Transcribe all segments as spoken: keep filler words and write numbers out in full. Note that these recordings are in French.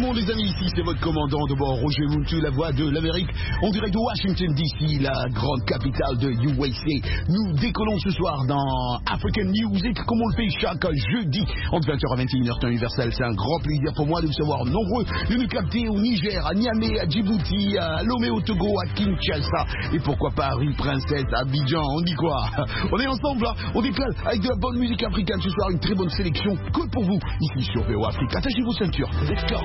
monde les amis, ici c'est votre commandant de bord Roger Muntu, la voix de l'Amérique, en direct de Washington D C, la grande capitale de U S A. Nous décollons ce soir dans African Music, comme on le fait chaque jeudi, entre vingt heures à vingt et une heures temps universel. C'est un grand plaisir pour moi de vous savoir nombreux, de nous capter au Niger, à Niamey, à Djibouti, à Lomé au Togo, à Kinshasa, et pourquoi pas à Rue Princesse, à Abidjan. On dit quoi? On est ensemble là, on décolle avec de la bonne musique africaine ce soir, une très bonne sélection que pour vous, ici sur V O Afrique. Attachez vos ceintures, let's go.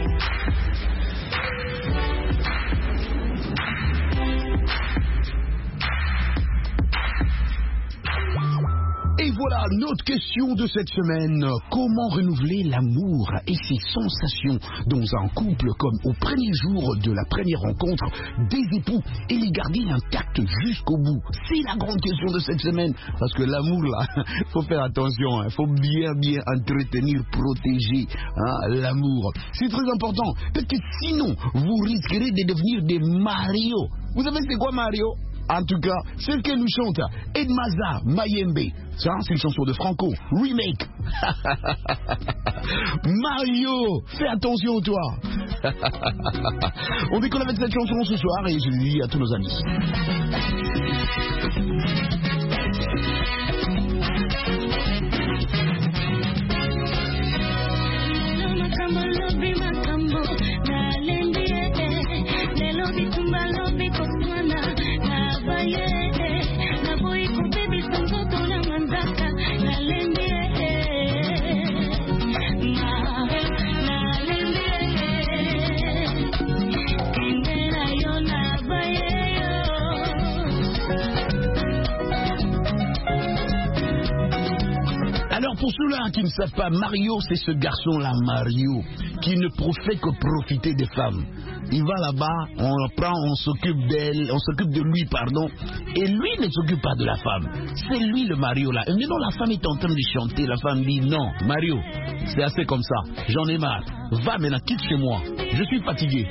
Et voilà notre question de cette semaine. Comment renouveler l'amour et ses sensations dans un couple comme au premier jour de la première rencontre des époux et les garder intacts jusqu'au bout? C'est la grande question de cette semaine. Parce que l'amour là, faut faire attention, il hein. faut bien bien entretenir, protéger hein, l'amour. C'est très important. Peut-être que sinon, vous risquerez de devenir des Mario. Vous savez c'est quoi Mario? En tout cas, celle qu'elle nous chante, Edmaza Mayembe. Ça, c'est une chanson de Franco. Remake. Mario, fais attention toi. On décolle avec cette chanson ce soir et je le dis à tous nos amis. Pour ceux-là qui ne savent pas, Mario, c'est ce garçon-là, Mario, qui ne fait que profiter des femmes. Il va là-bas, on le prend, on s'occupe d'elle, on s'occupe de lui, pardon, et lui ne s'occupe pas de la femme. C'est lui le Mario là. Et maintenant la femme est en train de chanter, la femme dit non, Mario, c'est assez comme ça, j'en ai marre. Va maintenant, quitte chez moi, je suis fatigué.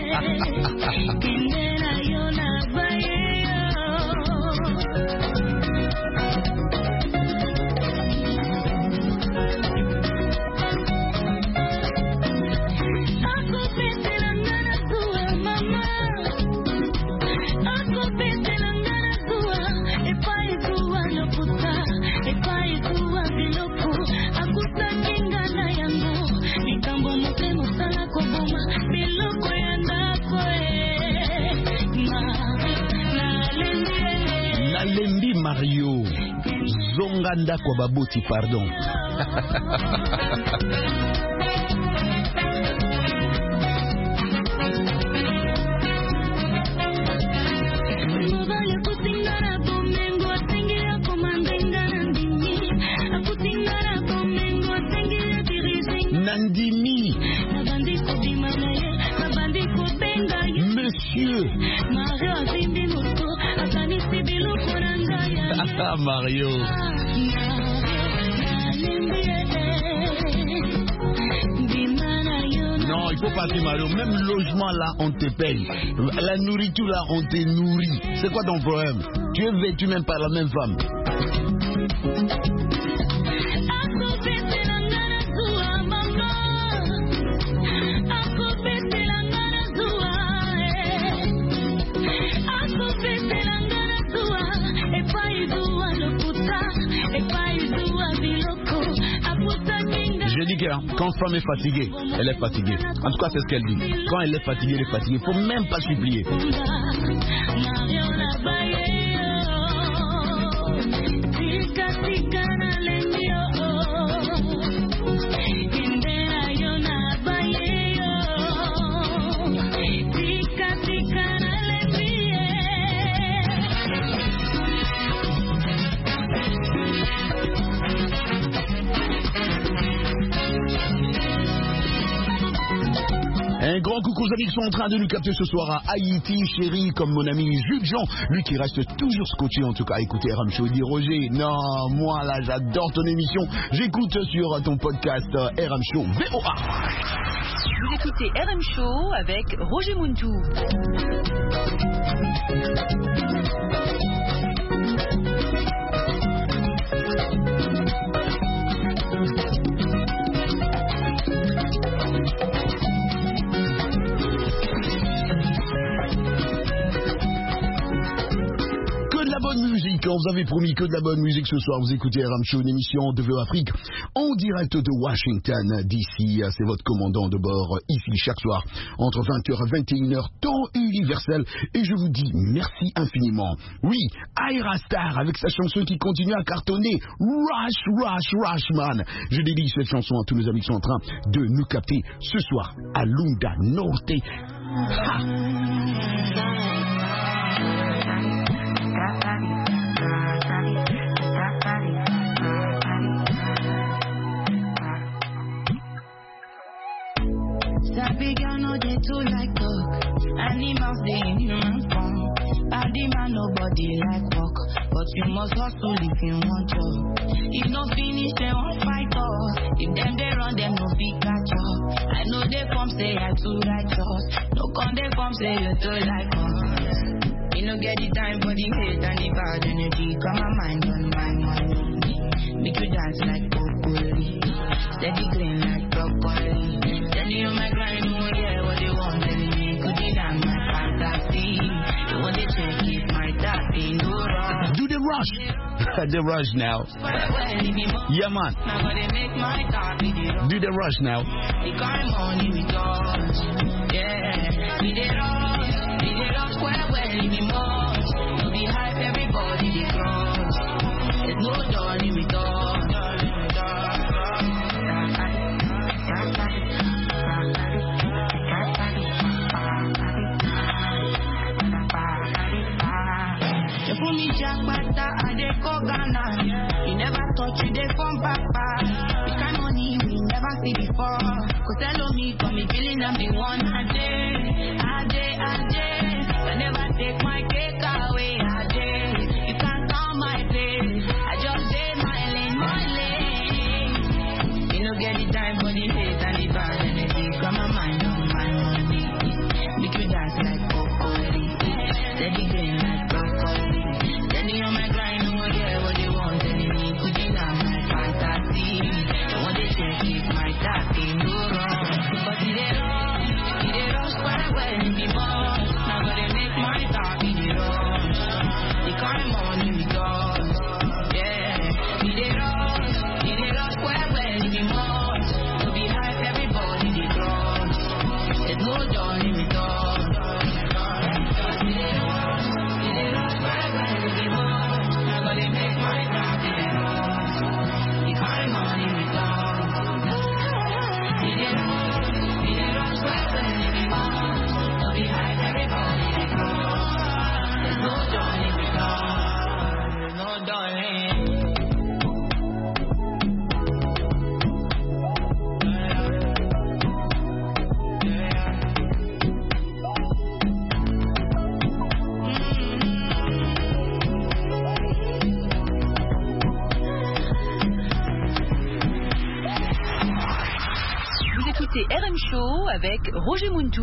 Mario, Zonganda Kwababoti, pardon. Nandini, Monsieur. Ah, Mario. Non, il faut pas dire Mario. Même le logement là, on te paye. La nourriture là, on te nourrit. C'est quoi ton problème? Tu es vêtu même par la même femme. Je dis que quand femme est fatiguée, elle est fatiguée. En tout cas, c'est ce qu'elle dit. Quand elle est fatiguée, elle est fatiguée. Il ne faut même pas supplier. Un grand coucou aux amis qui sont en train de nous capter ce soir à Haïti, chérie, comme mon ami Jules Jean, lui qui reste toujours scotché en tout cas. Écoutez R M Show, il dit Roger, non, moi là j'adore ton émission, j'écoute sur ton podcast R M Show V O A. Vous écoutez R M Show avec Roger Muntu. on vous avait promis que de la bonne musique ce soir. Vous écoutez R M Show, une émission de Vœux Afrique en direct de Washington D C. C'est votre commandant de bord ici chaque soir entre vingt heures et vingt et une heures, temps universel. Et je vous dis merci infiniment. Oui, Ira Star avec sa chanson qui continue à cartonner. Rush, Rush, Rush, man. Je dédie cette chanson à tous nos amis qui sont en train de nous capter ce soir à Lunda Norte. Ha. Sabi girl no dey too like talk. Animals dey in human form. Body man nobody like work, but you must hustle if you want job. If no finish they won't fight us. If them they run them no fit catch up. I know they come say I too righteous. No come they come say you too like us. You no get the time for the hate and the bad energy. Come my mind on my money. Make you dance like broccoli. Steady green like broccoli. Steady on my grind, oh yeah, what they want telling me. Could you dance my fantasy? You want to check if my daddy no wrong. Do the rush. The rush now. Yeah, man. Do the rush now. The kind money we got. Yeah. We did rush. We did rush square well in the month. To be hype, everybody they cross. There's no journey we got. For me, Jack Bata, I dey go Ghana. You never thought you dey come back back. The kind money we never see before. Cause hello me, come me feeling I'm the one. A day, a day, a day. I never take my cake away. A day, you can't come my place. I just day my lane, my lane. You no get the time for the hate and the bad energy. Come my mind on my money. Make you dance like broccoli. Steady green like broccoli. Steady on my grind, oh yeah, what they want telling me. Could you not my fantasy? I want to check if my daddy no wrong. But it ain't wrong, it ain't wrong square well in the boss. Now gotta make my daddy the wrong. The kind of money we got, yeah. It ain't wrong, it ain't wrong square well in the boss. To be hype, everybody they cross. There's no journey we got. R M Show avec Roger Muntu.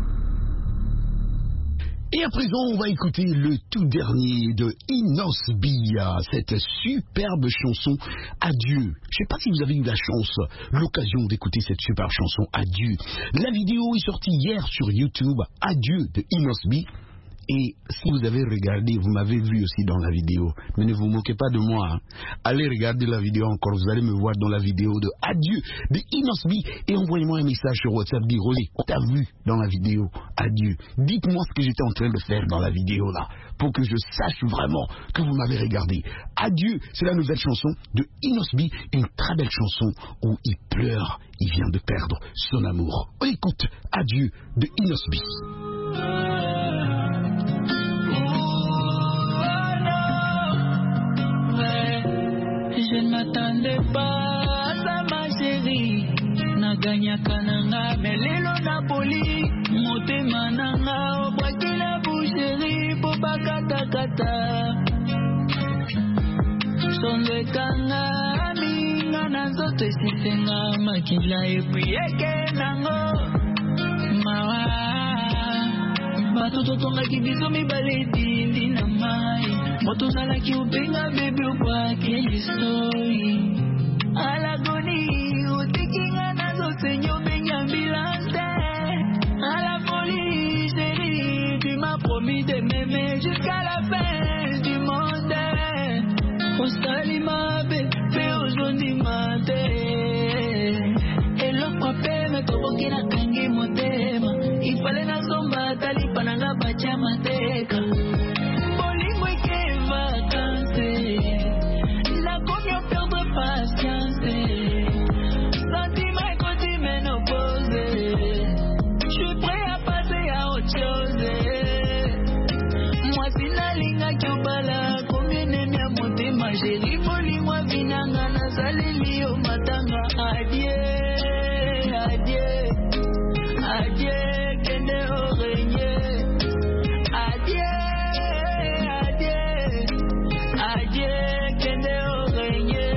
Et à présent, on va écouter le tout dernier de Inosbi, cette superbe chanson Adieu. Je ne sais pas si vous avez eu la chance, l'occasion d'écouter cette superbe chanson Adieu. La vidéo est sortie hier sur YouTube, Adieu de Inosbi. Et si vous avez regardé, vous m'avez vu aussi dans la vidéo, mais ne vous moquez pas de moi, hein. Allez regarder la vidéo encore, vous allez me voir dans la vidéo de Adieu de Inosbi et envoyez-moi un message sur WhatsApp, dit Roger, on t'a vu dans la vidéo Adieu. Dites-moi ce que j'étais en train de faire dans la vidéo là, pour que je sache vraiment que vous m'avez regardé. Adieu, c'est la nouvelle chanson de Inosbi, une très belle chanson où il pleure, il vient de perdre son amour. On écoute Adieu de Inosbi. Je ne m'attendais pas à ça, ma chérie. Naganyaka nanga, melelo Napoli. Motema nanga, obwaki la boucherie. Popa kata kata. Sonde kanga, minga nazoto esitenga. Makila epuyeke nango. Mawa. Bato totongaki biso mibale dindi na mai. Moto zalaki upenga bebe ukwaki story. Alagoni utikinga nazo senyo benya ambulance. À la folie chérie, tu m'as promis de m'aimer jusqu'à la fin du monde. Ifale na somba talipa nanga bacha mateka. Bolingo ike vacances. La commune perdre patience. Sentiment côté ménopause. Je suis prêt à passer à autre chose. Moi sinalinga kyobala commune mia motema chéri bolingo vinanga na saleli o matanga adieu adieu adieu kende orenye adieu adieu adieu kende orenye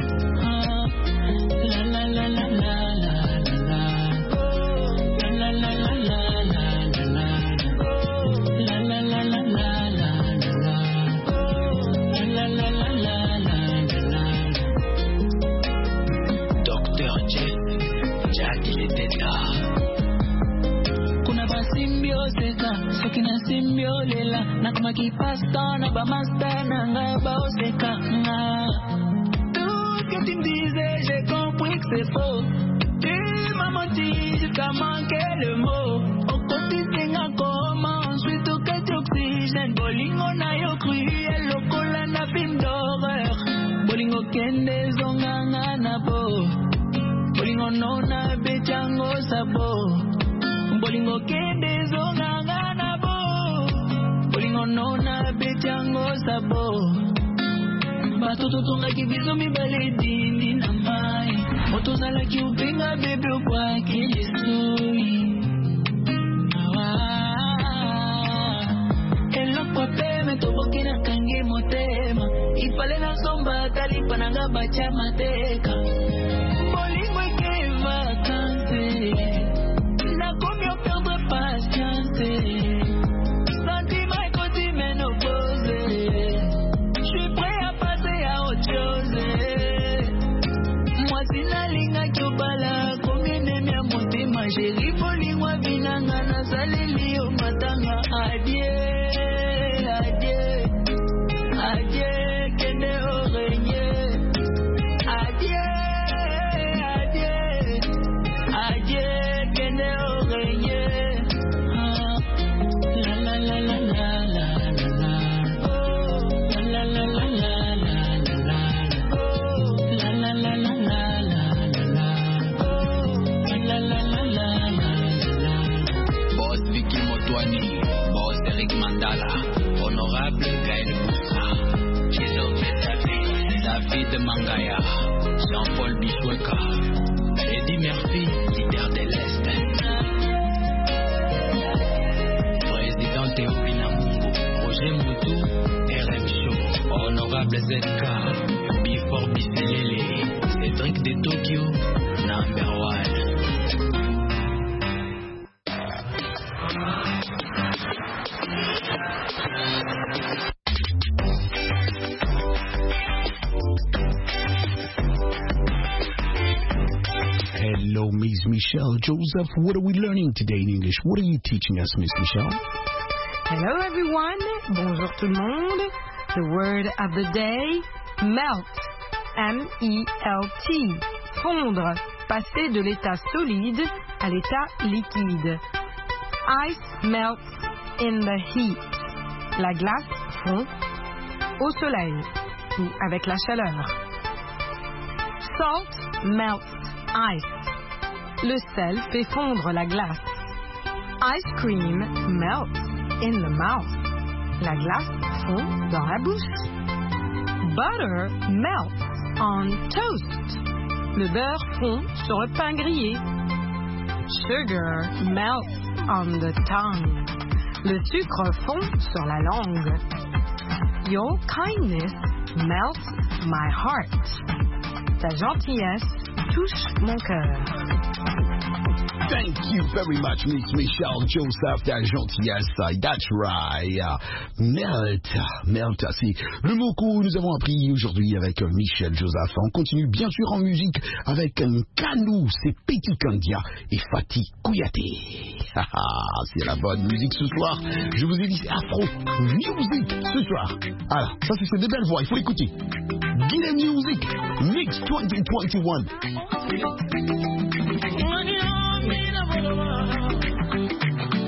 la la la la la la la oh la la la la la la la la la la la la la la oh la la la la la la Docteur J Jack il était là. Kuna ba symbiose ka soki na symbiolela na kama kipasta na ba master na nga ba oseka nga. Tout ce que tu me disais j'ai compris que c'est faux. Tu m'as menti jusqu'à manquer le mot. Au côté singa koma ensuite au cas d'oxygène. Bolingo na yo cru et le cola na film d'horreur. Bolingo kende zonganga na bo. Bolingo nona bechango sabo. Bolingo kende zonganga na bo. Bolingo nona bechango sabo. Batoto tonga kibizo mibale dindi na mai. Moto zala ki upinga bebe kwa kilisui. Awa. Elo kwa peme toboki na kange motema. Ifale na somba talipa nanga bacha mateka. Bolingo ike vacances. La commune perdre patience. Sentiment côté ménopause. Je suis prêt à passer à autre chose. Moi sinalinga kyobala commune mia motema chéri bolingo vinanga na saleli o matanga adieu adieu adieu kende orenye adieu adieu adieu kende orenye la la la la la la la oh la la la la la la la oh la la la la la la la oh la la la la la la. Boss Vicky Motwani, Boss Eric Mandala, Honorable Gaël Moussa, Chézoré David, David Mangaya, Jean-Paul Bishweka, Eddie Murphy, leader de l'Est, Président Théophile Namungo, Roger Moutou, R M Show, Honorable Z K, Before Biselele, Cédric de Tokyo, Number One. Hello, Miss Michelle Joseph. What are we learning today in English? What are you teaching us, Miss Michelle? Hello everyone, bonjour tout le monde. The word of the day, melt, M E L T, fondre, passer de l'état solide à l'état liquide. Ice melts in the heat, la glace fond au soleil ou avec la chaleur. Salt melts ice, le sel fait fondre la glace. Ice cream melts in the mouth, la glace fond dans la bouche. Butter melts on toast, le beurre fond sur le pain grillé. Sugar melts on the tongue, le sucre fond sur la langue. Your kindness melts my heart, ta gentillesse touche mon cœur. Thank you very much, Miss Michelle Joseph, ta gentillesse. That's right. Melt. Melt, c'est le mot que nous avons appris aujourd'hui avec Michelle Joseph. On continue bien sûr en musique avec un Kanou, c'est Petit Kandia et Fatih Kouyaté. C'est la bonne musique ce soir. Je vous ai dit c'est Afro Music ce soir. Alors, ça c'est des belles voix, il faut l'écouter. Guinée Music Mix twenty twenty-one.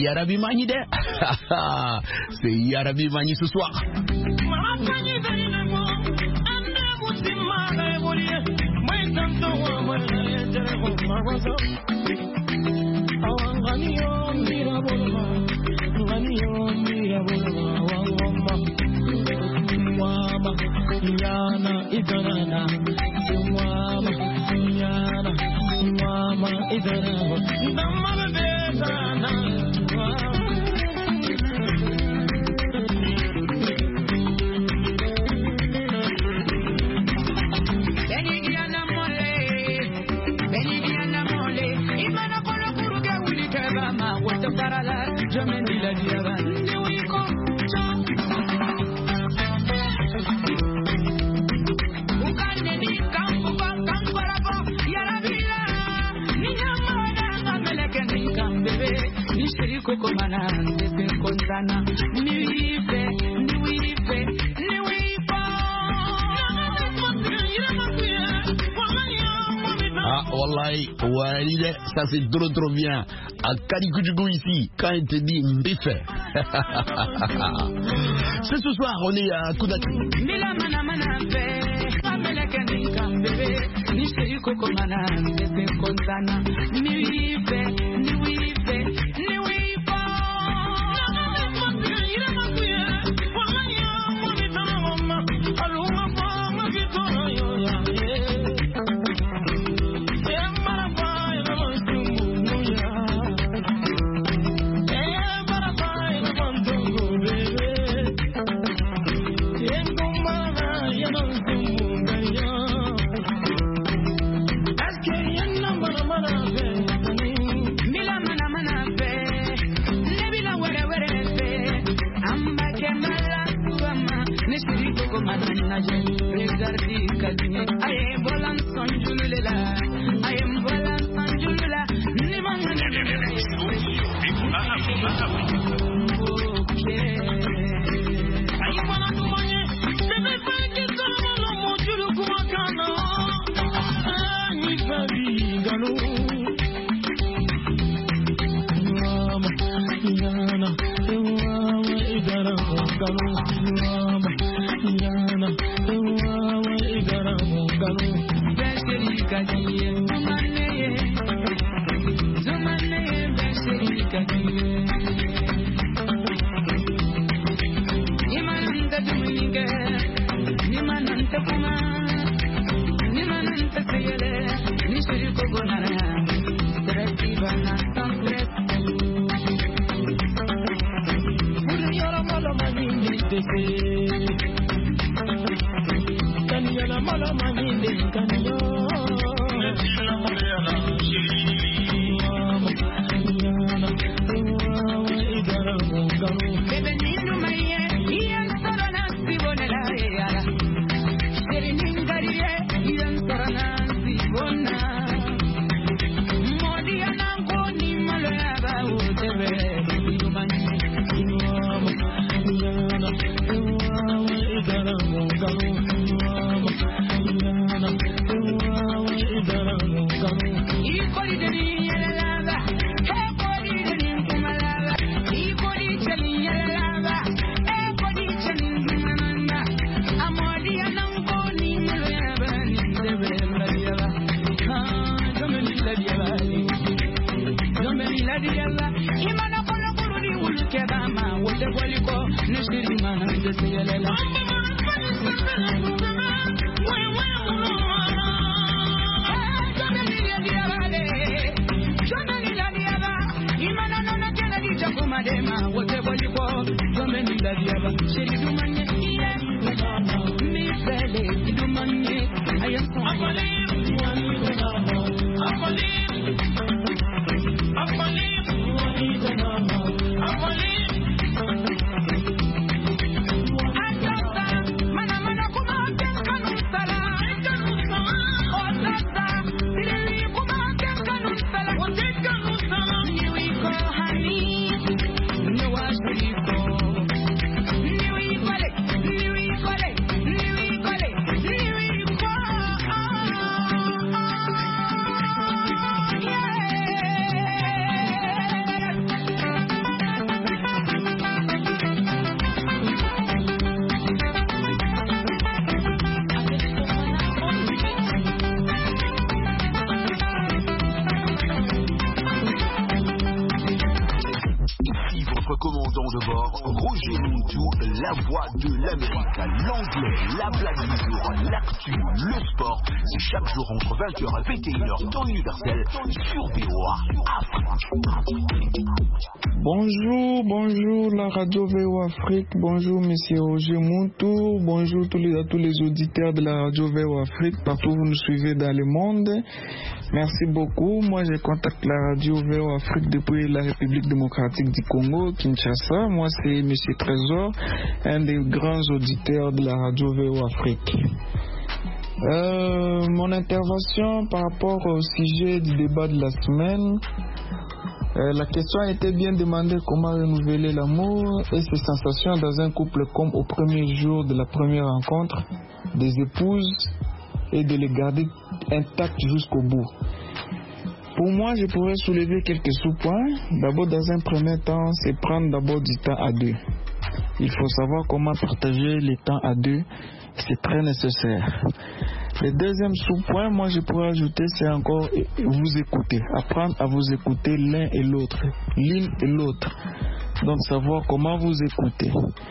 Yarabi Mani de. C'est Yarabi Mani ce soir. Yana idarana, Mama, Yana, Mama idarana, Mama bedana. Benidiana mole, Benidiana mole, Imana kono kuruge wuli kebama, wato karala, jameni la diaba, niwiko, Koko mana nde kontana niwipe niwipe niwipa. Ah wallahi walide, ça c'est trop trop bien. À Kalikoudjougou ici, quand il te dit Mbifé. C'est ce soir, on est à Koudaki. Mila mana mana fe, ameleke ni kambebe, ni shiri koko mana nde kontana niwipe niwipe niwipa. commandant de bord, Roger Montou, la voix de l'Amérique, l'anglais, la blague du jour, l'actu, le sport. C'est chaque jour entre vingt heures et vingt et une heures, temps universel, sur V O A Afrique. Bonjour, bonjour la radio V O A Afrique, bonjour monsieur Roger Montou, bonjour tous les, à tous les auditeurs de la radio V O A Afrique, partout où vous nous suivez dans le monde. Merci beaucoup. Moi, je contacte la radio V O A Afrique depuis la République démocratique du Congo, Kinshasa. Moi, c'est monsieur Trésor, un des grands auditeurs de la radio V O A Afrique. Euh, mon intervention par rapport au sujet du débat de la semaine. Euh, la question a été bien demandée: comment renouveler l'amour et ses sensations dans un couple comme au premier jour de la première rencontre des épouses et de les garder intacts jusqu'au bout. Pour moi, je pourrais soulever quelques sous-points. D'abord, dans un premier temps, c'est prendre d'abord du temps à deux. Il faut savoir comment partager le temps à deux. C'est très nécessaire. Le deuxième sous-point, moi je pourrais ajouter, c'est encore vous écouter. Apprendre à vous écouter l'un et l'autre, l'une et l'autre. Donc savoir comment vous écouter.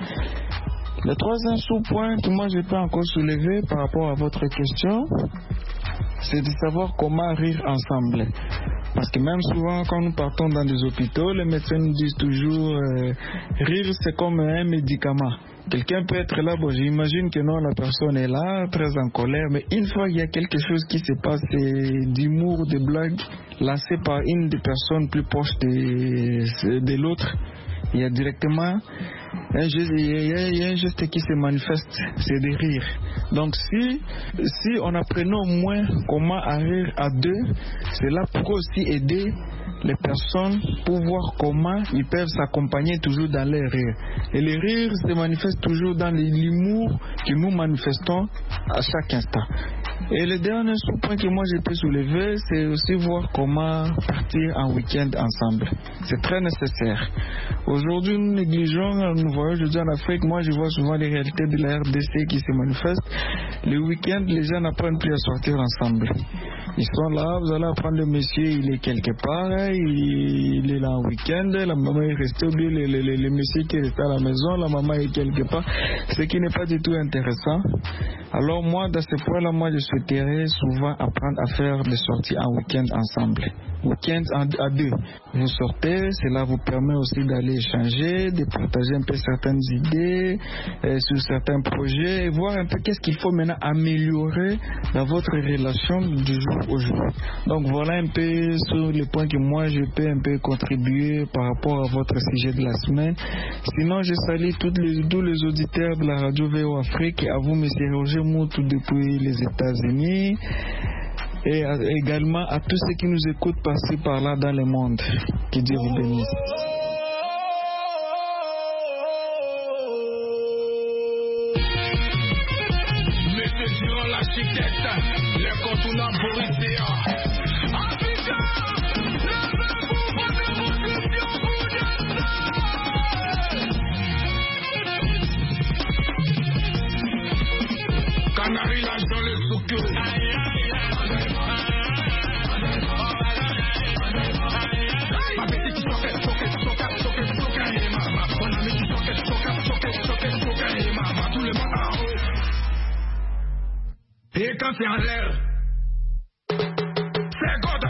Le troisième sous-point que moi je peux encore soulever par rapport à votre question, c'est de savoir comment rire ensemble. Parce que même souvent quand nous partons dans des hôpitaux, les médecins nous disent toujours euh, rire c'est comme un médicament. Quelqu'un peut être là, bon j'imagine que non, la personne est là, très en colère, mais une fois qu'il y a quelque chose qui se passe, c'est d'humour, de blagues, lancé par une des personnes plus proches de, de l'autre, il y a directement un geste, il y a, il y a un geste qui se manifeste, c'est de rire. Donc si, si on apprenait au moins comment rire à deux, cela pourrait aussi aider les personnes pour voir comment ils peuvent s'accompagner toujours dans les rires. Et les rires se manifestent toujours dans l'humour que nous manifestons à chaque instant. Et le dernier sous-point que moi je peux soulever, c'est aussi voir comment partir en week-end ensemble. C'est très nécessaire. Aujourd'hui, nous négligeons, nous voyons aujourd'hui en Afrique, moi je vois souvent les réalités de la R D C qui se manifestent. Le week-end, les gens n'apprennent plus à sortir ensemble. Ils sont là, vous allez apprendre le monsieur, il est quelque part, il, il est là en week-end, la maman est restée, ou bien le, le, le, le monsieur qui est resté à la maison, la maman est quelque part, ce qui n'est pas du tout intéressant. Alors moi, dans ce point-là, moi je souhaiterais souvent apprendre à faire des sorties en week-end ensemble. Week-end à deux. Vous sortez, cela vous permet aussi d'aller échanger, de partager un peu certaines idées euh, sur certains projets, et voir un peu qu'est-ce qu'il faut maintenant améliorer dans votre relation du jour au jour. Donc voilà un peu sur les points que moi je peux un peu contribuer par rapport à votre sujet de la semaine. Sinon, je salue tous les, tous les auditeurs de la radio V O Afrique, et à vous, M. Roger Montou depuis les États-Unis. Et également à tous ceux qui nous écoutent passer par là dans le monde. Que Dieu vous bénisse. Mettez durant l'architecte, l'incontournable Boris Déa. Africa, levez-vous, votre position, vous descendez. Canary lâche dans le soukio. Et quand c'est en l'air, c'est God.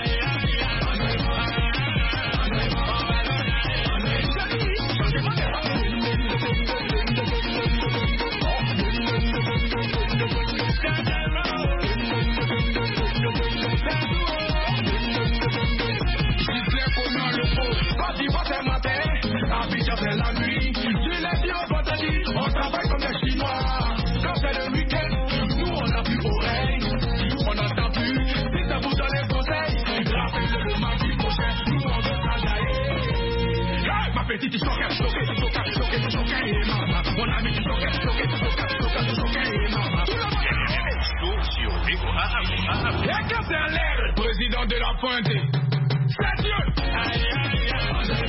J'y comment le faux, quand il va faire matin, Abidjan fait la nuit. Tu l'as dit au vendredi, on travaille comme les Chinois. Quand c'est le week-end, on n'a plus oreille, on n'entend plus. Si ça vous donne les conseils, rappelez-le le mardi prochain, nous on veut travailler. Hey, ma petite, tu choques, choquée, tu choques, choquée, tu choques, maman. Mon ami, tu choques, choquée, tu choques, choquée, tu choques, maman. Tout le monde sur V O A Afrique. Et quand c'est en l'air, président de la pointe, c'est Dieu. Aïe, aïe, aïe,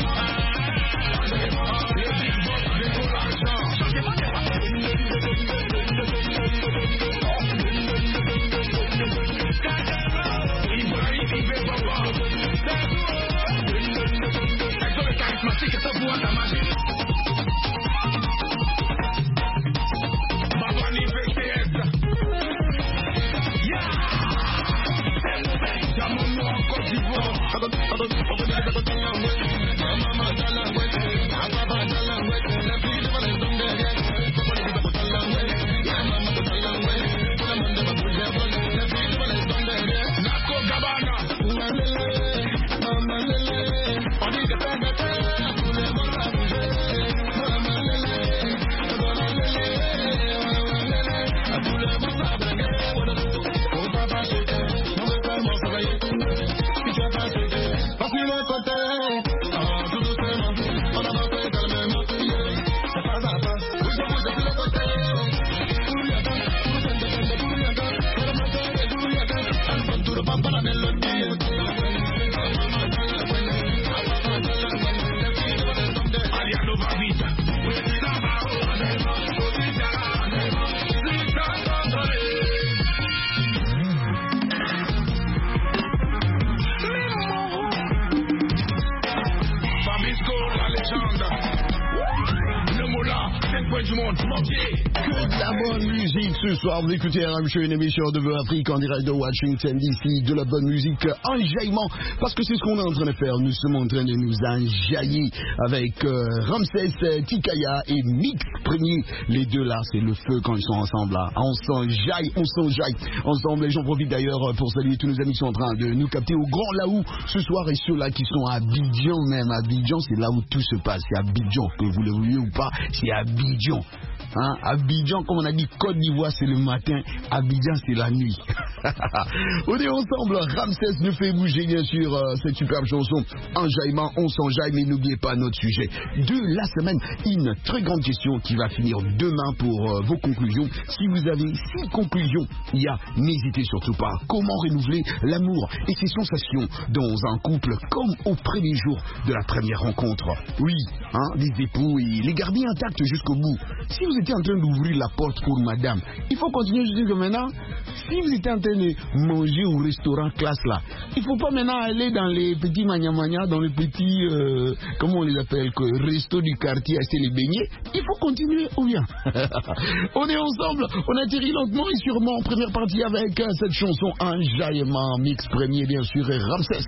le big boss de l'argent. Charismatique, ça vous a la magie. du monde entier. Que de la bonne musique ce soir. Vous écoutez R M Show, une émission de Voix Afrique en direct de Washington D C. De la bonne musique enjaillement. Parce que c'est ce qu'on est en train de faire. Nous sommes en train de nous enjailler avec euh, Ramsès Tikaya et Mix Premier. Les deux là, c'est le feu quand ils sont ensemble là. On s'enjaille, on s'enjaille ensemble. Et j'en profite d'ailleurs pour saluer tous nos amis qui sont en train de nous capter au Grand Laou ce soir et ceux-là qui sont à Abidjan même. Abidjan, c'est là où tout se passe. C'est Abidjan, que vous le vouliez ou pas, c'est Abidjan. Hein? Abidjan, comme on a dit, Côte d'Ivoire, c'est le matin. Abidjan, c'est la nuit. On est ensemble. Ramsès nous fait bouger, bien sûr, euh, cette superbe chanson. Enjaillement, on s'enjaille, mais n'oubliez pas notre sujet de la semaine. Une très grande question qui va finir demain pour euh, vos conclusions. Si vous avez six conclusions, il y a, n'hésitez surtout pas. Comment renouveler l'amour et ses sensations dans un couple comme au premier jour de la première rencontre? Oui, hein, des époux et les garder intacts jusqu'au bout. Si vous étiez en train d'ouvrir la porte pour madame, il faut continuer jusqu'à maintenant. Si vous étiez en train de manger au restaurant classe là, il ne faut pas maintenant aller dans les petits mania-mania, dans les petits, euh, comment on les appelle, que, resto du quartier, acheter les beignets. Il faut continuer ou bien. On est ensemble, on atterrit lentement et sûrement en première partie avec euh, cette chanson Enjaillement, Mix Premier bien sûr et Ramsès.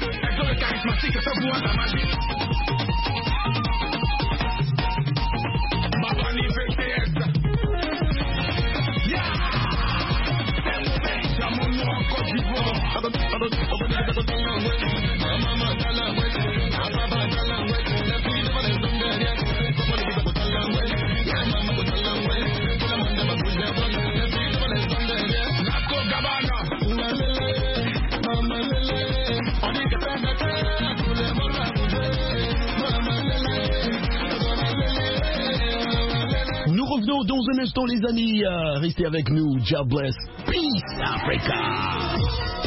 Nous revenons dans un instant les amis, euh, restez avec nous, God bless, Peace Africa.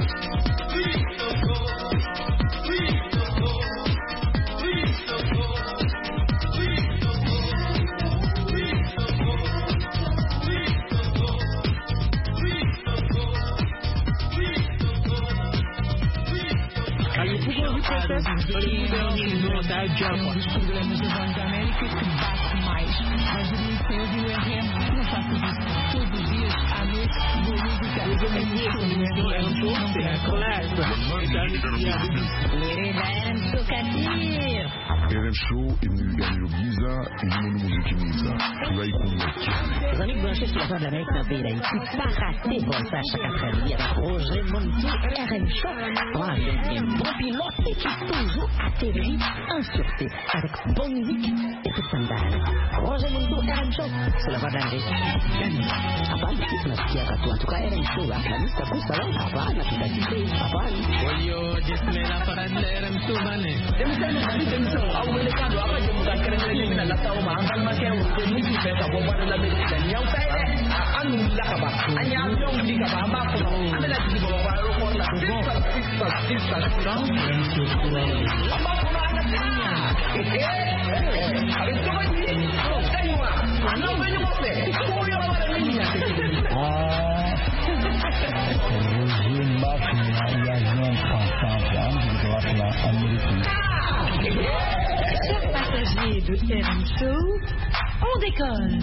R M Show imwiganiro byiza irimo n'umuziki mwiza turayikunda cyane. Les amis branchés sur la voie de l'Amérique dans le pays d'Haïti, pas rater bon ça chaque après-midi avec Roger Montou, R M Show. Voilà, un bon pilote et qui toujours atterrit en sûreté avec bonne musique et tout standard. Roger Montou, R M Show, sur la voie de l'Amérique. Apa, nasikia katu en tout cas R M Show, la lista kusa la apa, nasikia katu apa. Oyo, jesmela para R M Show bane. Demsana kali demsana awele kado apa jemu ka kerele na la tawo ma angal ma ken ko ni ki fe ka bo ba la be da ni awta e anu la ka ba anya yo ndi ka ba ba ko amela ti bo ba ro ko la sista sista sista strong ba ko na na nya eh eh ale to ba ni ko kaiwa ana be ni mo fe ko yo ba la nya ah Chers passagers de R M Show, on décolle.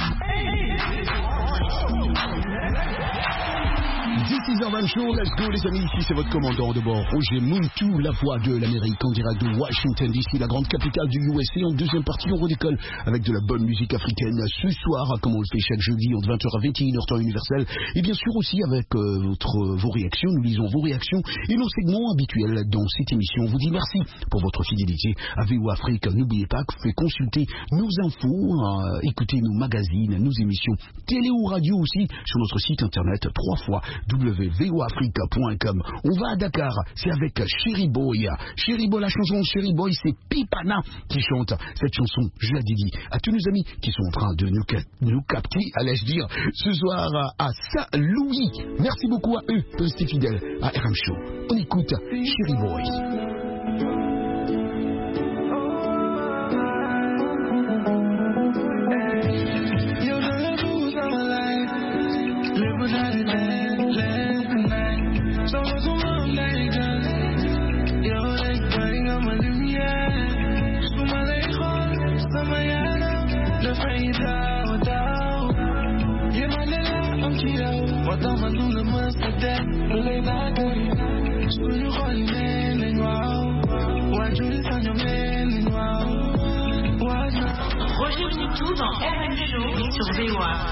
This is R M Show, let's go les amis, ici c'est votre commandant de bord, Roger Montou, la voix de l'Amérique en direct de Washington D C, la grande capitale du U S A. En deuxième partie, on redécolle avec de la bonne musique africaine ce soir, comme on le fait chaque jeudi entre vingt heures à vingt et une heures temps universel, et bien sûr aussi avec euh, votre, vos réactions, nous lisons vos réactions et nos segments habituels dans cette émission. On vous dit merci pour votre fidélité à V O Afrique. N'oubliez pas que vous pouvez consulter nos infos, euh, écouter nos magazines, nos émissions télé ou radio aussi sur notre site internet trois fois w v o africa point com. On va à Dakar, c'est avec Chéri Boy. Chéri Boy, la chanson Chéri Boy, c'est Pipana qui chante cette chanson. Je la dédie à tous nos amis qui sont en train de nous, nous capter, allais-je dire, ce soir à Saint-Louis. Merci beaucoup à eux de rester fidèles à R M Show. On écoute Chéri Boy. Le Montou dans R M Show sur V O A.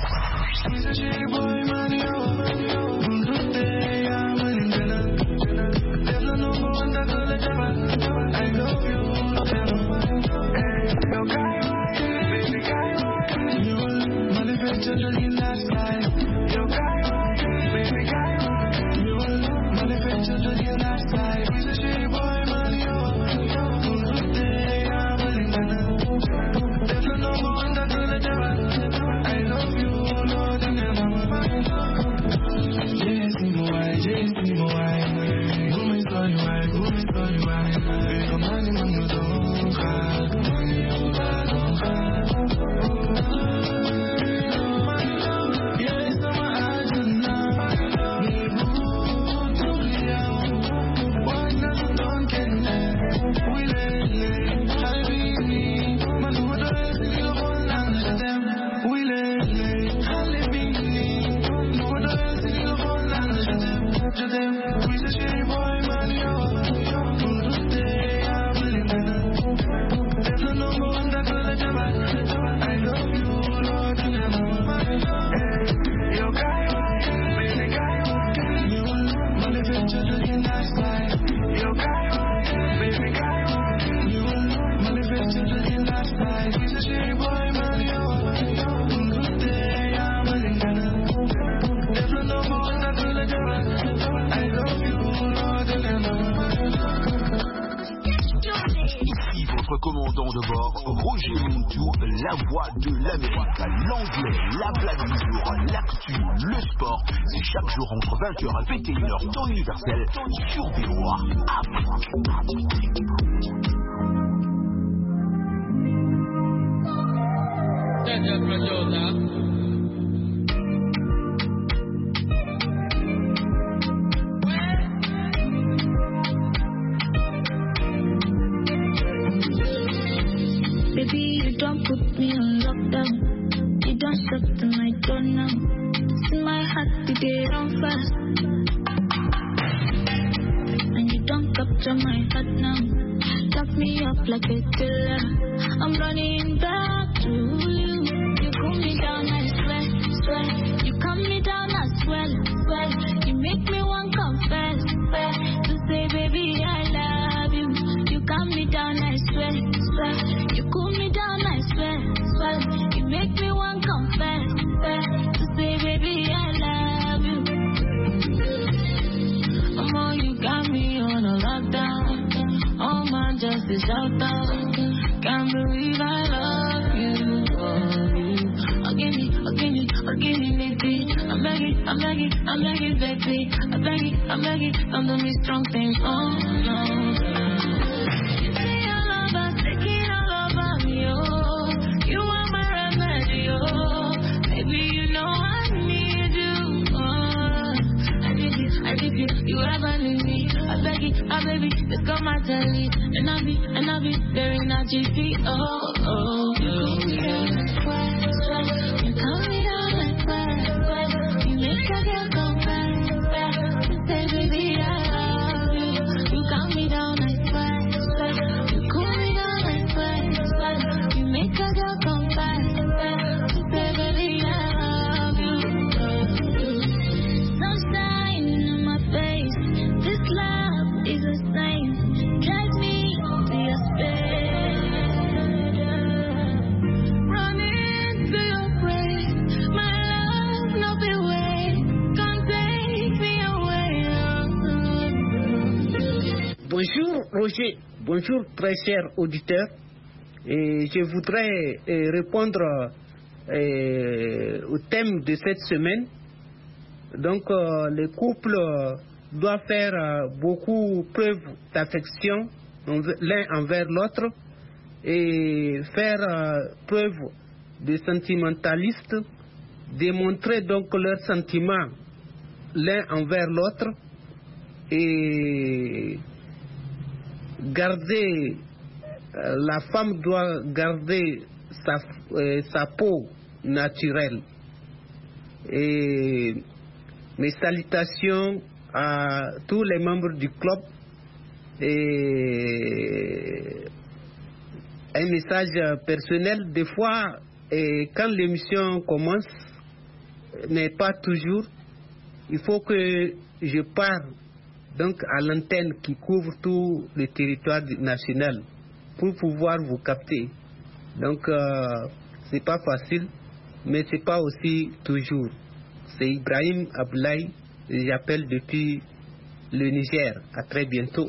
Commandant de bord, Roger Montou, la voix de l'Amérique, l'anglais, la blague du jour, l'actu, le sport. C'est chaque jour entre vingt heures et vingt et une heures, temps universel, sur V O A. Baby, you don't put me on lockdown. You don't shut the my door now. See my heart today run fast. And you don't capture my heart now. Lock me up like a killer. I'm running back to you. You cool me down, I swear, swear. You calm me down, I swear, swear. You make me want confess, swear. To say, baby, I love you. You calm me down, I swear, swear. You cool me down, I swear, swear. You make me want confess, swear. To say, baby, I love you. Oh, you got me on a lockdown. Oh, man, just a shout out. Can't believe I love you. Oh, you. Again, again, again, baby. I'm begging, I'm begging, I'm begging, baby. I'm begging, I'm begging, don't do me strong things. Oh, no. You say I love us, taking all over me, oh. You are my remedy, oh. Baby, you know I need you, oh. I need you, I need you, you ever need me. I beg you, I baby, just come my telly. And I'll be, and I'll be very not G P, oh, oh, oh. You cool me down like sweat, sweat. You calm me down like sweat, sweat. You make a girl come back, back. You say, baby, I love you. You calm me down like sweat, sweat. You cool me down like sweat, sweat. You make a girl come back, back. You say, baby, I love you. Sunshine in my face. This love is a sign. Drive me to your space. Running to your praise. My love, no be way. Can't take me away. Bonjour Roger, bonjour très chers auditeurs. Et je voudrais euh, répondre euh, au thème de cette semaine. Donc euh, les couples doivent faire euh, beaucoup preuve d'affection l'un envers l'autre et faire euh, preuve de sentimentalisme, démontrer donc leurs sentiments l'un envers l'autre et garder, euh, la femme doit garder sa, euh, sa peau naturelle. Et mes salutations à tous les membres du club et un message personnel. Des fois, et quand l'émission commence, mais pas toujours, il faut que je parle donc à l'antenne qui couvre tout le territoire national pour pouvoir vous capter. Donc, euh, c'est pas facile, mais c'est pas aussi toujours. C'est Ibrahim Ablaï, j'appelle depuis le Niger. À très bientôt.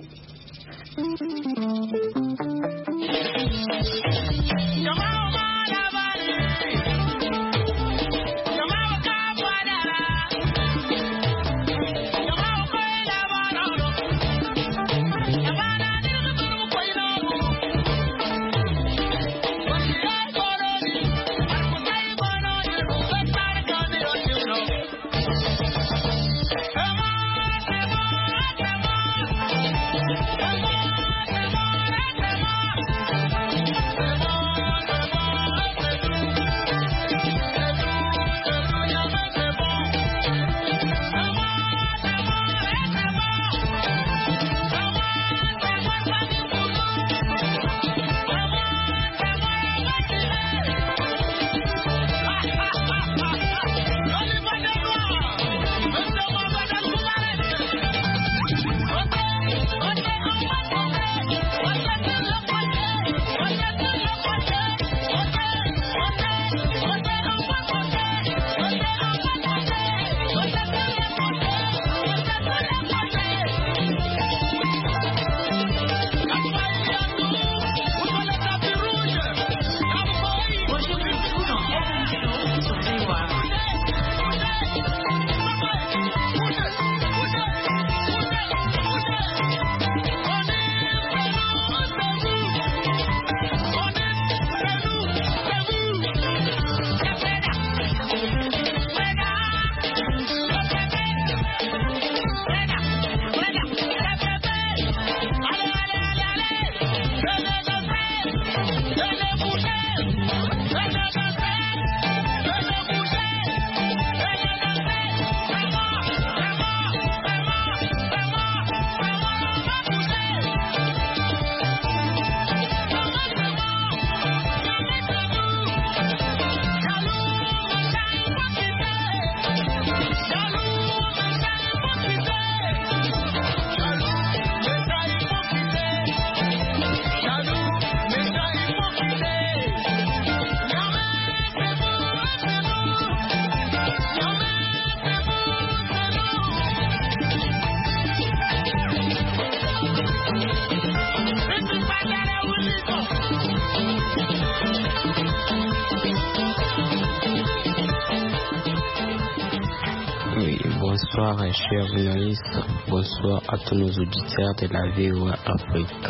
Bonsoir chers journalistes, bonsoir à tous nos auditeurs de la V O A Afrique.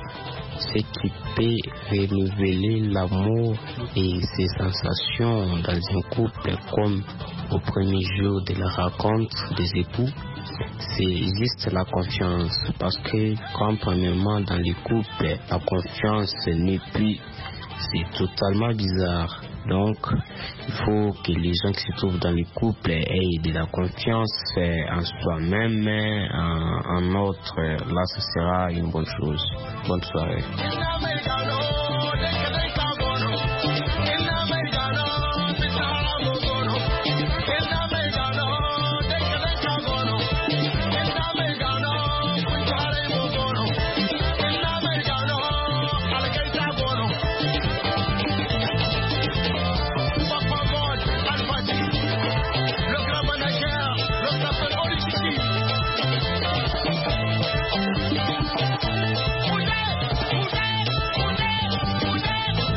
Ce qui peut renouveler l'amour et ses sensations dans un couple comme au premier jour de la rencontre des époux, c'est juste la confiance. Parce que comme premièrement dans les couples, la confiance n'est plus, c'est totalement bizarre. Donc, il faut que les gens qui se trouvent dans les couples aient de la confiance en soi-même, en, en autre. Là, ce sera une bonne chose. Bonne soirée. Thank you.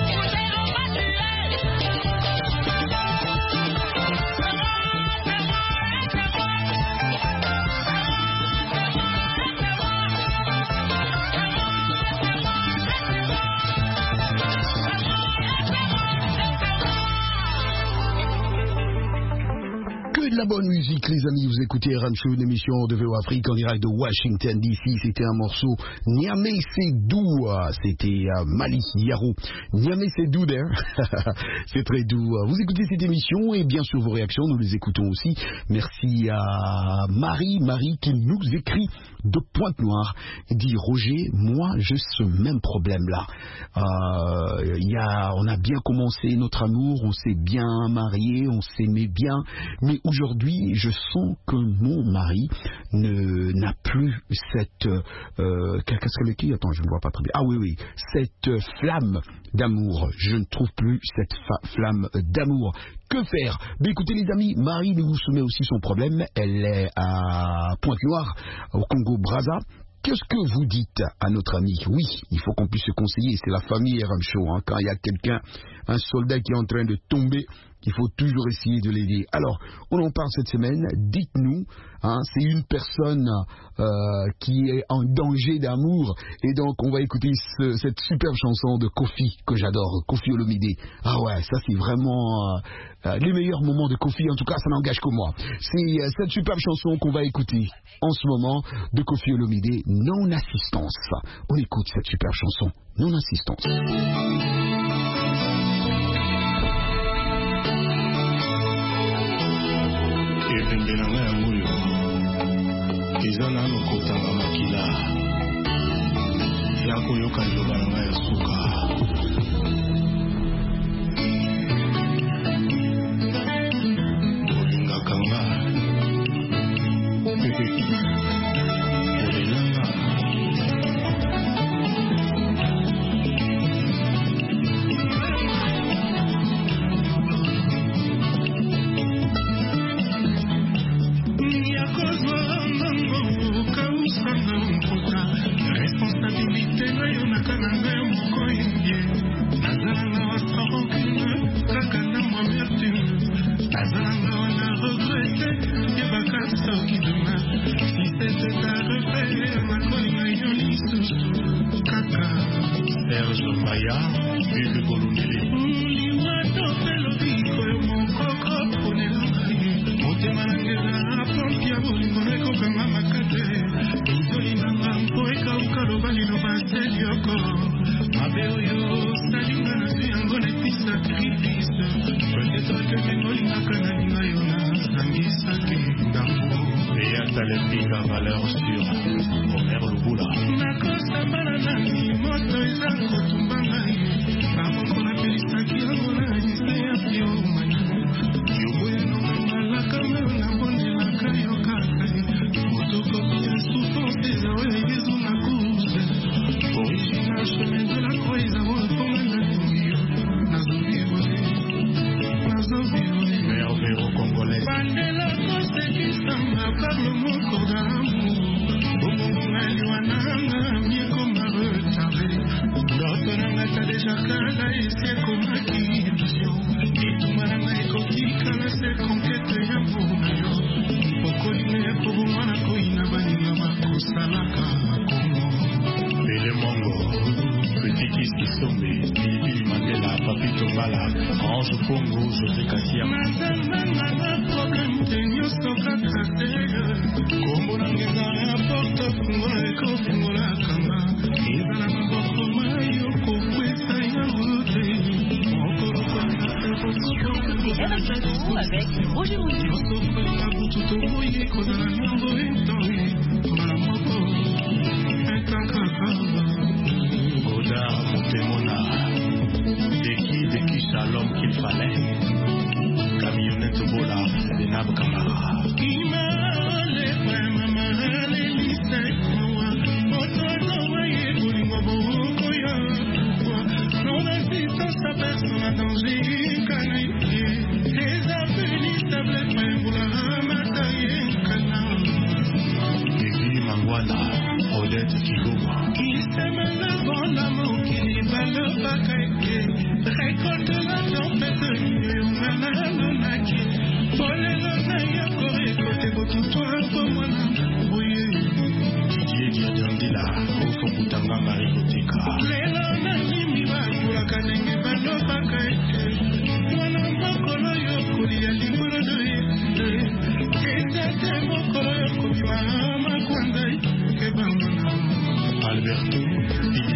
la bonne musique, les amis. Vous écoutez R M Show, une émission de V O Afrique en direct de Washington D C. C'était un morceau Niamey Sedou. C'était uh, Mali Yaro. Niamey Sedou there. C'est très doux. Vous écoutez cette émission et bien sûr vos réactions, nous les écoutons aussi. Merci à Marie, Marie qui nous écrit de Pointe-Noire. Elle dit Roger, moi j'ai ce même problème-là. Euh, y a, on a bien commencé notre amour, on s'est bien marié, on s'aimait bien, mais aujourd'hui je sens que mon mari ne, n'a plus cette euh, qu'est-ce qu'elle dit? Attends, je ne vois pas très bien. Ah oui, oui, cette flamme d'amour. Je ne trouve plus cette fa- flamme d'amour. Que faire? Ben écoutez les amis, Marie nous soumet aussi son problème. Elle est à Pointe-Noire, au Congo-Brazza. Qu'est-ce que vous dites à notre ami? Oui, il faut qu'on puisse se conseiller. C'est la famille R M Show. Hein. Quand il y a quelqu'un, un soldat qui est en train de tomber, il faut toujours essayer de l'aider. Alors, on en parle cette semaine. Dites-nous, hein, c'est une personne euh, qui est en danger d'amour. Et donc, on va écouter ce, cette superbe chanson de Kofi, que j'adore, Kofi Olomide. Ah ouais, ça c'est vraiment euh, euh, les meilleurs moments de Kofi. En tout cas, ça n'engage que moi. C'est euh, cette superbe chanson qu'on va écouter en ce moment de Kofi Olomide, Non-assistance. On écoute cette superbe chanson, Non-assistance. Evenge na ngai ya moyo eza nano kotanga makila ya koyoka liloba na ngai ya suka olingaka nga olelanga responsabilité na yo nakananga yo moko yenge nazalanga wasa rancune kaka na mwamertume nazalanga wana regrete yebaka soki dema si c'était à refaire nakolinga yo lisusu kaka Serge Maya Bible Bolondele liwato mpe lobiko yo mokoko ponelanga ye motema nangeza na pompi ya bolingo ekokanga makate nzolinanga mpo ekauka loba liloba selioko mabe oyo salinga nazwi yango neti sacrifice peut-être que mengolingaka na linga yo nazangisaki ndambo eyata lepika valeur sur Omer Lubula nakosambala nani moto eza kotumba ngai bamoko napelisaki yango na nise ya piomani yoboyeno malaka meo nabondelaka yo kaka motokopi ya souffrance eza oyo egezu na course original chemin de la croix eza oyo mponga na lingi nazovivre nazovivre merveille congolais bandela kosekisanga par le moko d'amour omongonga liwananga miekoma retardé ndoto nanga ta deja kala esi ekomaki illusion etuma nanga ekotikala se konkete ya mbona yo okolinga ya kobongwa na koyina baninga bakosalaka kongo Pele Mongo Petit Kiss Kisombe Bibi Mandela Papito Mbala Ange Pongo José Katia nazalanga problème te nyonso kaka te kombo nangeza ya porte fungola ekofungola kanga ezala maboko mayo kokwesa yango te mokolokoa avec Roger Mouillou. kozala nyango etoi mbala moko Goda Montemona Deki Deki Shalom qu'il fallait Camionnette Bola Benab Kamara Kima le prema mahale lisek mawa Ototo waye kulingo boko ya Non assistance à personne à danger Kanaïe Les affinisables Pembula Mataye Kanam Deki Mangwana Odette Kigoma Kistemana Bonamo Kilibalo Bakaike Récolte la tempête Yungana Nonaki Polelo Naya Kore Kote Botuto Pomona Oye Didier Diadandila Ofo Kutanga Marikotika Lelo Nani Miwa Kanenge Balo Bakaike Mwana Mokolo Yokuli Ya Liboro Doye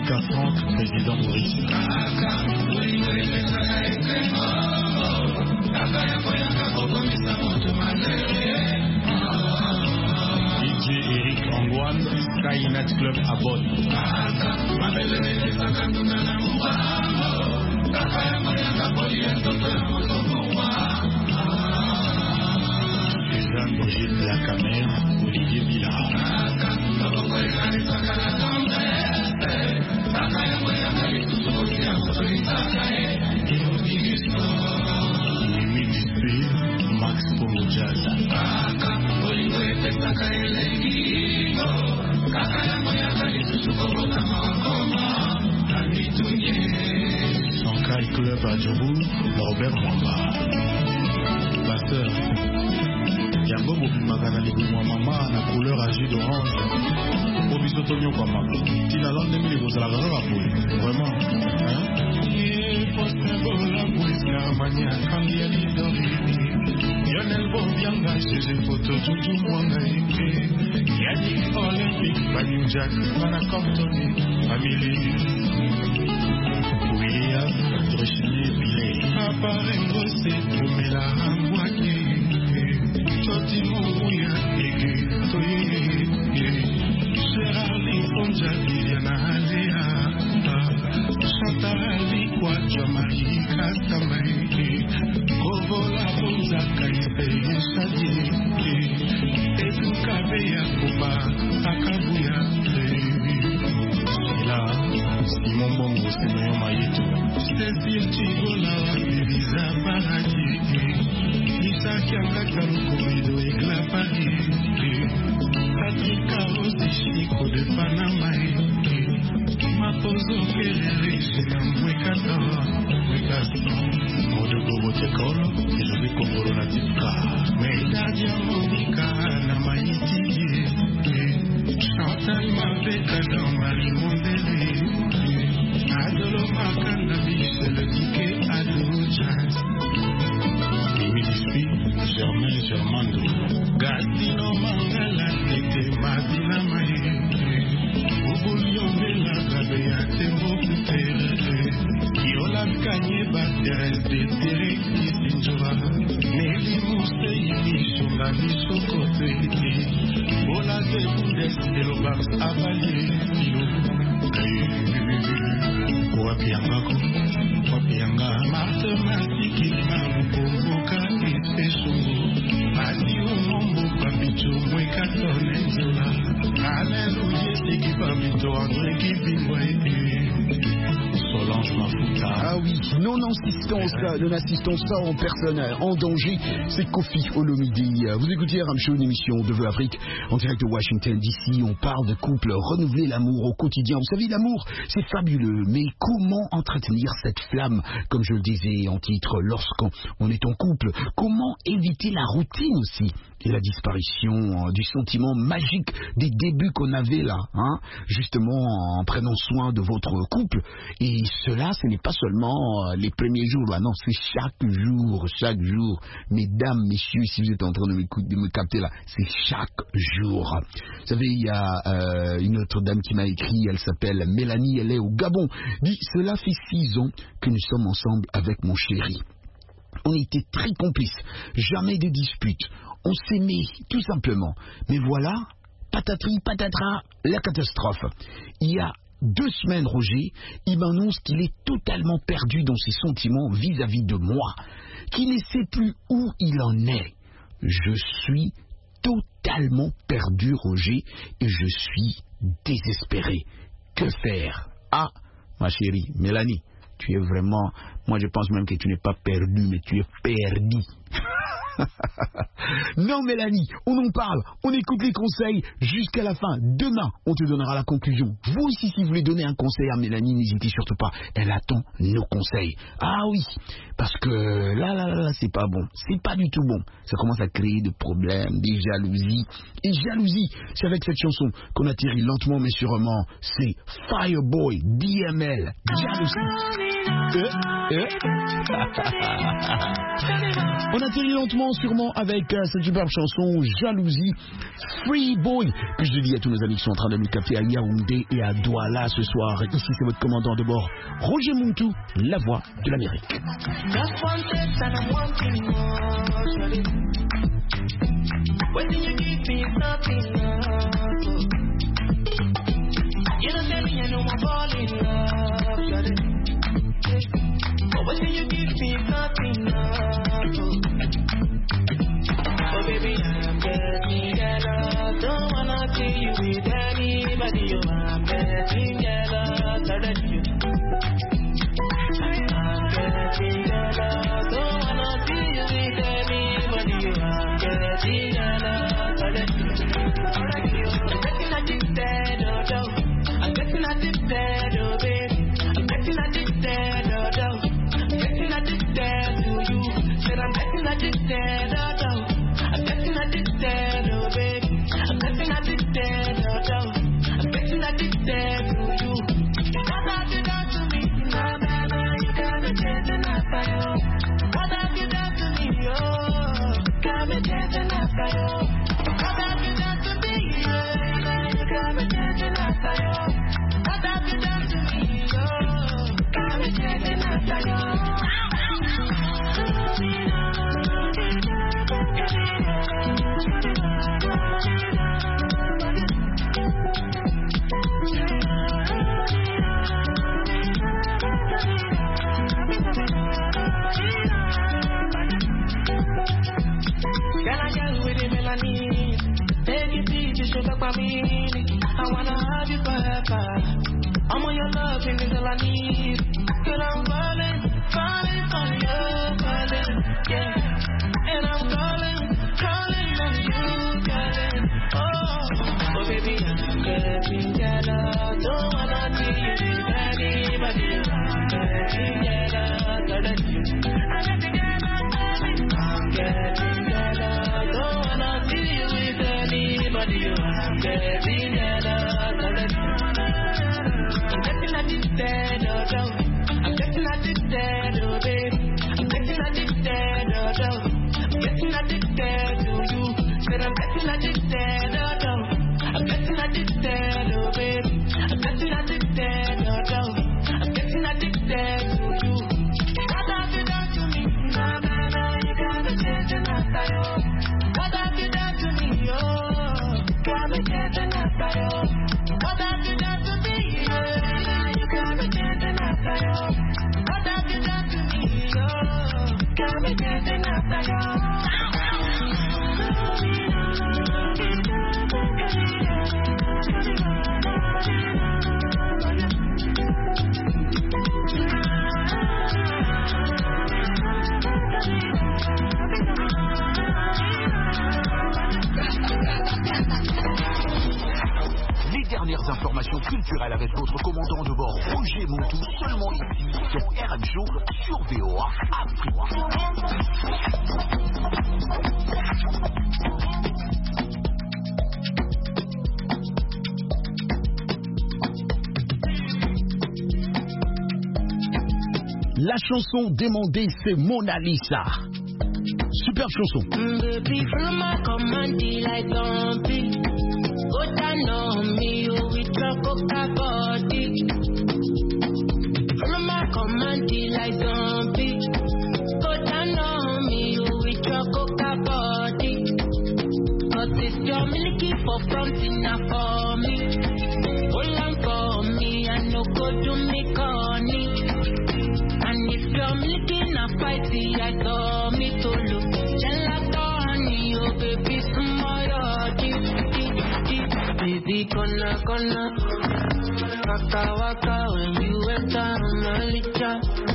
Mika Franck, président Maurice. D J Eric Angouane, Sky Night Club à Bonn. Suzanne Brigitte Lacamère, Olivier Villard. Mimi Dupuis, Max Pongo Jazz. Sankai Club à Djoubou, Robert Mwamba. Pasteur, Yango Bobimagana Ligumwa Mama, la couleur à jus d'orange. Obisotonio Kwama. Tina Lande Mili Bozala Gara Boy. Vraiment. Hein? Lionel Bobianga, j'ai photo Juju Mwanga Ike. Yannick Olympique, Manu Jack, Mana Compton, Family. William, Drechinier, Billet. Appareil Rossé, Oumela Ambouake. Choti Mouya, Ege, Toye. Gérard Liponja, Liliana Alea. Chantarali, Kwadja, Marie Kastamai. Kovola, Bonzaka, Ipe, Sadie. Eduka, Beya, Koba, Akabuya. Là, Simon Bongo, Séméon Maïto. Cécile Tigola, Elisa Paradis. Isaac Yangakam, Komido, Egla Paris. Patrick Carlos, Chico de Panama. Mapozo, Kelere, Chenambwe, Kador, Gaston, Modo Gobo Tekolo, José Koborona Tifka. Medadia Monica, Namaiti, Chantal Mabeka, dans Marie Mondele. Adolo Makanda, Michel Dike, Adolo Jazz. Mimi Dispi, Germain Germando. Gastino Mangala, Tete Madina Maye. Ubulio Bela, Rabea, Tembo Putere. Kiola Kanye, Bateres, Betere, Kisinjora. Nelly Mousse, Yini, Shonga, Mishokote. Bola de Bundes, Elobars, Avalier, Kilo. Wapiangako, Wapianga, Marthe Matiki, Maruboka, Ipesongo, Madio Mombo, Papicho, Mwekato, Nenzola, Alléluia, Seki Papito, André Kibingwe, Solange Mafuta. Ah oui, non assistance, non assistance ça en personne en danger, c'est Kofi Olomide. Vous écoutez R M Show, une émission de Vœux Afrique en direct de Washington D C. On parle de couple, renouveler l'amour au quotidien. Vous savez, l'amour, c'est fabuleux, mais comment entretenir cette flamme, comme je le disais en titre, lorsqu'on est en couple? Comment éviter la routine aussi et la disparition du sentiment magique des débuts qu'on avait là, hein, justement en prenant soin de votre couple. Et cela, ce n'est pas seulement les premiers jours, là, non, c'est chaque jour, chaque jour. Mesdames, messieurs, si vous êtes en train de, de me capter là, c'est chaque jour. Vous savez, il y a euh, une autre dame qui m'a écrit, elle s'appelle Mélanie, elle est au Gabon. Dit, cela fait six ans que nous sommes ensemble avec mon chéri. On était très complices, jamais de disputes. On s'aimait, tout simplement. Mais voilà, patatri, patatras, la catastrophe. Il y a deux semaines, Roger, il m'annonce qu'il est totalement perdu dans ses sentiments vis-à-vis de moi, qu'il ne sait plus où il en est. Je suis totalement perdu, Roger, et je suis désespéré. Que faire? Ah, ma chérie, Mélanie, tu es vraiment... Moi, je pense même que tu n'es pas perdu, mais tu es perdu. Non, Mélanie, on en parle, on écoute les conseils jusqu'à la fin. Demain, on te donnera la conclusion. Vous aussi, si vous voulez donner un conseil à Mélanie, n'hésitez surtout pas. Elle attend nos conseils. Ah oui, parce que là, là, là, là c'est pas bon. C'est pas du tout bon. Ça commence à créer des problèmes, des jalousies. Et jalousie, c'est avec cette chanson qu'on atterrit lentement mais sûrement. C'est Fireboy, D M L, Jalousie. Euh, euh. On atterrit lentement, sûrement, avec euh, cette superbe chanson Jalousie, Free Boy, que je dis à tous nos amis qui sont en train de nous capter à Yaoundé et à Douala ce soir. Ici, c'est votre commandant de bord, Roger Muntu, la voix de l'Amérique. You don't tell me I know I'm falling in love, shawty. But what do you give me nothing enough? Oh baby, I'm getting jealous. Don't wanna see you with anybody. Oh, I'm getting jealous. I let you. I'm getting jealous. Don't wanna see you with anybody. Oh, I'm getting jealous. I let you. I'm getting addicted, oh, oh. I'm getting addicted, oh baby. I'm getting addicted, oh no. I'm getting addicted to you. Said I'm getting addicted, oh no. I'm getting addicted, oh baby. I'm getting addicted, oh no. I'm getting addicted to you. What have you done to me? Nah, nah, nah, you got me chasing after you. What have you done to me, oh? Got me chasing after you. What have you done to me, yeah? You got me chasing after you. What have you done to me, oh? Got me chasing after you. Can I get with the melanin? Take it easy, sugar for me. I wanna have you forever. I'm on your love, and it's all I need. Girl, I'm falling, falling on you, falling, yeah. And I'm calling, calling on you, calling. Oh, oh baby, I'm getting jealous. Don't wanna see you with anybody. I'm getting jealous, I let you. I'm getting jealous, baby. I'm getting jealous. Don't wanna see you with anybody. I'm getting jealous, I let you. I'm getting addicted, oh no. I'm getting addicted, oh baby. I'm getting addicted, oh no. I'm getting addicted to you. Said I'm getting addicted, oh no. I'm getting addicted, oh baby. I'm getting addicted, oh no. I'm getting addicted to you. What have you done to me? Nah, nah, nah, you got me chasing after you. What have you done to me, oh? Got me chasing after you. What have you done to me, yeah? You got me chasing after you. What have you done to me, oh? Got me chasing after you. Les dernières informations culturelles avec votre commandant de bord Roger Muntu, seulement ici sur R M Show sur V O A Afrique. La chanson demandée, c'est Mona Lisa. Superbe chanson. Baby, follow my command, like zombie. Go down on me, you with your coca body. Follow my command, like zombie. Go down on me, you with your coca body. Cause it's your milky for something now for me. Hold on for me, I know go do me corny. And if you're milking a fighty, I saw me to look. Gelatoni, oh baby, tomorrow, deep, deep, deep. Baby, gonna, gonna. Waka, waka, when you enter my licha.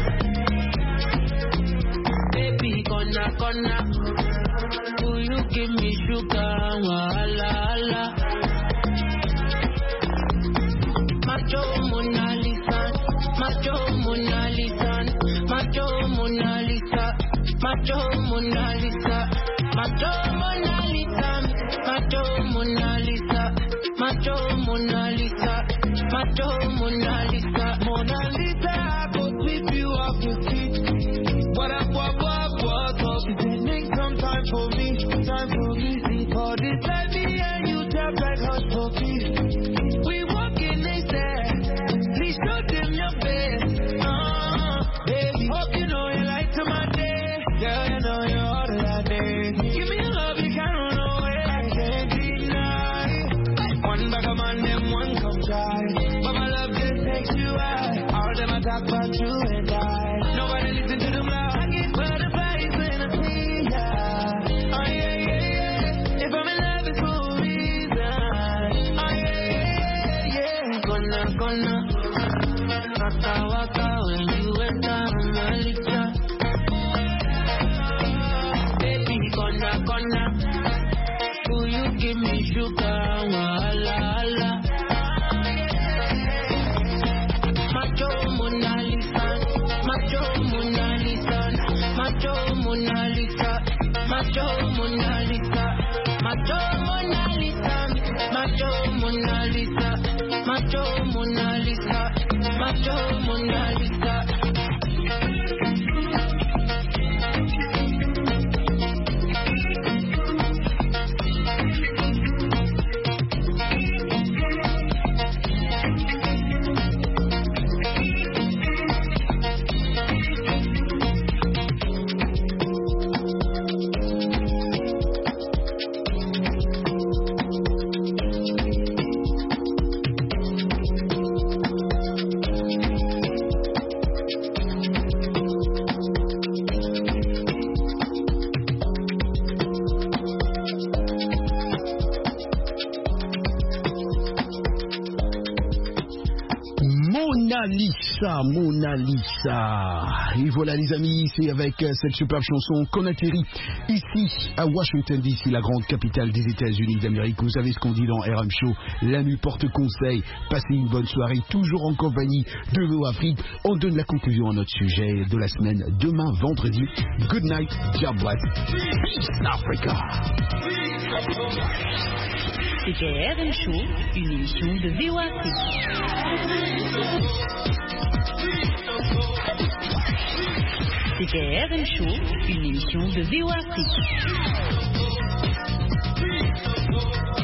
Baby, gonna, gonna. Will you give me sugar, wala, wala. Macho Mona Lisa, Macho Mona Lisa, Macho Mona Lisa, Macho Mona Lisa, Macho Mona Lisa, Macho Mona Lisa, Macho Mona Lisa, Macho Mona Lisa, Mona Lisa, I go with you cookie. We walking, they said, please show them your best. Uh, baby, hope you know you like to my day. Girl, you know you're all that day. Give me your love, you can't run away. I can't deny. One bag of man, them one come try. But my love just takes you out. All them I talk about you and I. Nobody listen to them loud. I get butterflies when I see ya. Oh yeah, yeah, yeah. If I'm in love, it's for a reason. Oh yeah, yeah, yeah. Gonna, gonna. Waka, waka, when you enter, Malika. Baby, gonna, gonna. Will you give me sugar? Wala, wala. Macho Mona Lisa, Macho Mona Lisa, Macho Mona Lisa, Macho Mona Lisa, Macho Mona Lisa, Macho Mona Lisa, Macho Mona Lisa, Macho Mona Lisa. Mona Lisa, Mona Lisa. Et voilà les amis, c'est avec cette superbe chanson qu'on atterrit ici à Washington D C, la grande capitale des États-Unis d'Amérique. Vous savez ce qu'on dit dans R M Show, la nuit porte conseil. Passez une bonne soirée, toujours en compagnie de Vo Afrique. On donne la conclusion à notre sujet de la semaine demain vendredi. Good night, God bless, peace Africa. C'était R M Show, une émission de V O Afrique. C'était R M Show, une émission de V O Afrique.